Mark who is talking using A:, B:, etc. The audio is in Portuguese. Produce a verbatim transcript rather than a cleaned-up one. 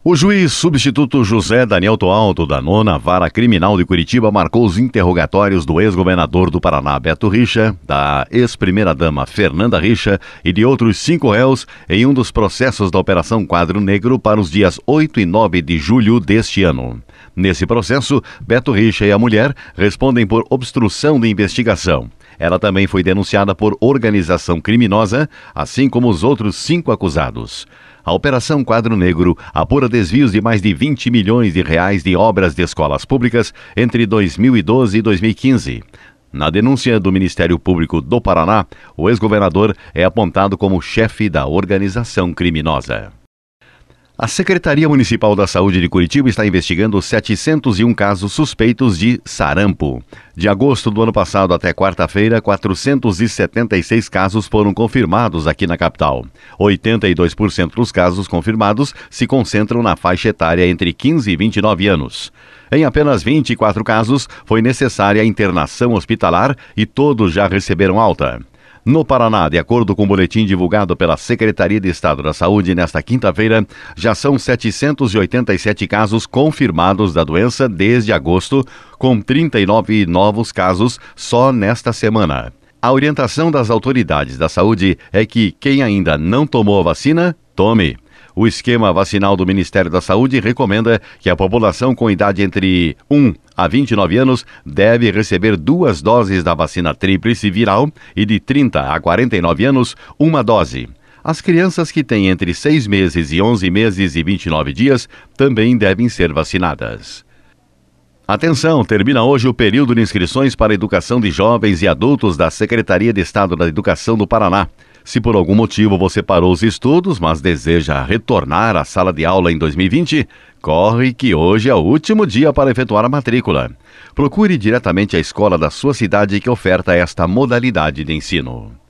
A: O juiz substituto José Daniel Toalto, da nona Vara Criminal de Curitiba, marcou os interrogatórios do ex-governador do Paraná, Beto Richa, da ex-primeira-dama Fernanda Richa e de outros cinco réus em um dos processos da Operação Quadro Negro para os dias oito e nove de julho deste ano. Nesse processo, Beto Richa e a mulher respondem por obstrução de investigação. Ela também foi denunciada por organização criminosa, assim como os outros cinco acusados. A Operação Quadro Negro apura desvios de mais de vinte milhões de reais de obras de escolas públicas entre dois mil e doze e dois mil e quinze. Na denúncia do Ministério Público do Paraná, o ex-governador é apontado como chefe da organização criminosa. A Secretaria Municipal da Saúde de Curitiba está investigando setecentos e um casos suspeitos de sarampo. De agosto do ano passado até quarta-feira, quatrocentos e setenta e seis casos foram confirmados aqui na capital. oitenta e dois por cento dos casos confirmados se concentram na faixa etária entre quinze e vinte e nove anos. Em apenas vinte e quatro casos, foi necessária a internação hospitalar e todos já receberam alta. No Paraná, de acordo com o boletim divulgado pela Secretaria de Estado da Saúde nesta quinta-feira, já são setecentos e oitenta e sete casos confirmados da doença desde agosto, com trinta e nove novos casos só nesta semana. A orientação das autoridades da saúde é que quem ainda não tomou a vacina, tome. O esquema vacinal do Ministério da Saúde recomenda que a população com idade entre um a vinte e nove anos deve receber duas doses da vacina tríplice viral e de trinta a quarenta e nove anos, uma dose. As crianças que têm entre seis meses e onze meses e vinte e nove dias também devem ser vacinadas. Atenção, termina hoje o período de inscrições para a educação de jovens e adultos da Secretaria de Estado da Educação do Paraná. Se por algum motivo você parou os estudos, mas deseja retornar à sala de aula em dois mil e vinte, corre que hoje é o último dia para efetuar a matrícula. Procure diretamente a escola da sua cidade que oferta esta modalidade de ensino.